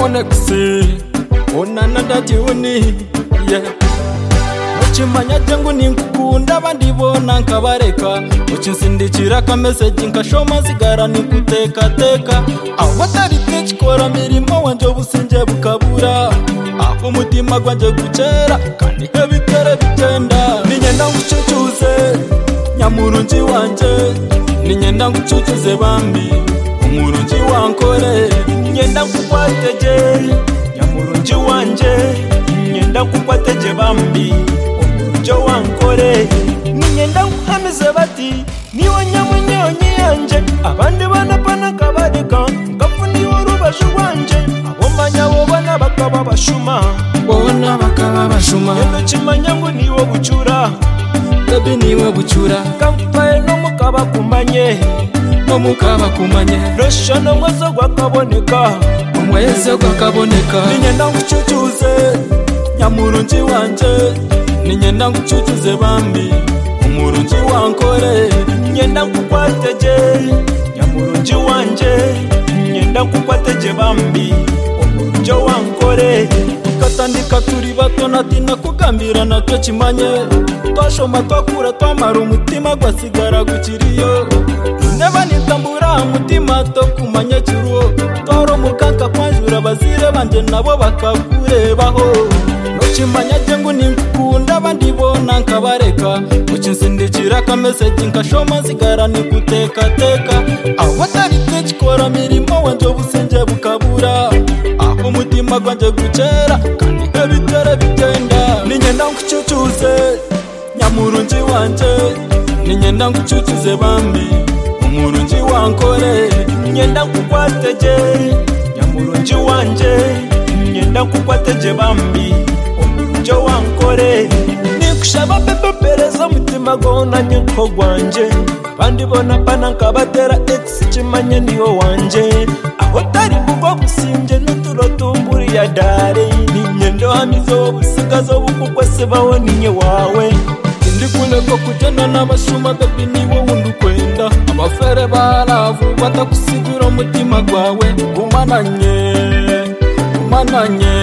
monexi onana ndatiuni yeah. Chimanya jangu ninkukunda bandibona nkabareka ukinsindikira kameseji nkashoma sigara nikuteka teka aho tari kikora mirimo wanje businje bukabura aho mutima gwanje gucera kandi ebitere bitenda ninyenda ngucucuze nyamurunji wanje ninyenda ngucucuze bambi umurunji wankore ninyenda nkukwateje nyamurunji wanje ninyenda nkukwateje bambi jo wankore ninyenda nkuhamize bati niwe nyamunyonyi yanje abandi bana pana kabadika ngafuni urubashu wanje abomanya bo bana bakaba bashuma bona bakaba bashuma ndo chimanya ngo niwe bucura baby niwe bucura kampaye no mukaba kumanye no mukaba kumanye roshono mwezo gwakaboneka umweze gwakaboneka ninyenda ngucucuze nyamurunji wanje ninyenda ngucucuze bambi umurunji wankore ninyenda nkukwateje nyamurunji wanje ninyenda nkukwateje bambi umurunji wankore katandika turi bato natina kugambira nacyo kimanye twashoma twakura twamara umutima gwasigara gukiriyo neba nitambura umutima to kumanya kiruo twaro mukaka kwanjura bazire banje nabo bakakurebaho chimanya jangu ninkukunda bandibona nkabareka ukinsindikira kameseji nkashoma sigara nikuteka teka aho tari kikora mirimo wanje businje bukabura aho mutima gwanje gucera kandi ebitere bitenda ninyenda ngucucuze nyamurunji wanje ninyenda ngucucuze bambi umurunji wankore ninyenda nkukwateje nyamurunji wanje ninyenda nkukwateje bambi jo wankore nikushaba pepe pereza mutima gona nyenko gwanje bandi bona pana nkabatera ex chimanye niwo wanje aho tari bugwa gusinje n'uturo tumburi ya dare ninyendo hamizo busigazo bukukwese bawo ninye wawe ndi kule ko kutana n'abashuma baby niwo wundi kwenda abafere baravu batakusigura umutima gwawe umananye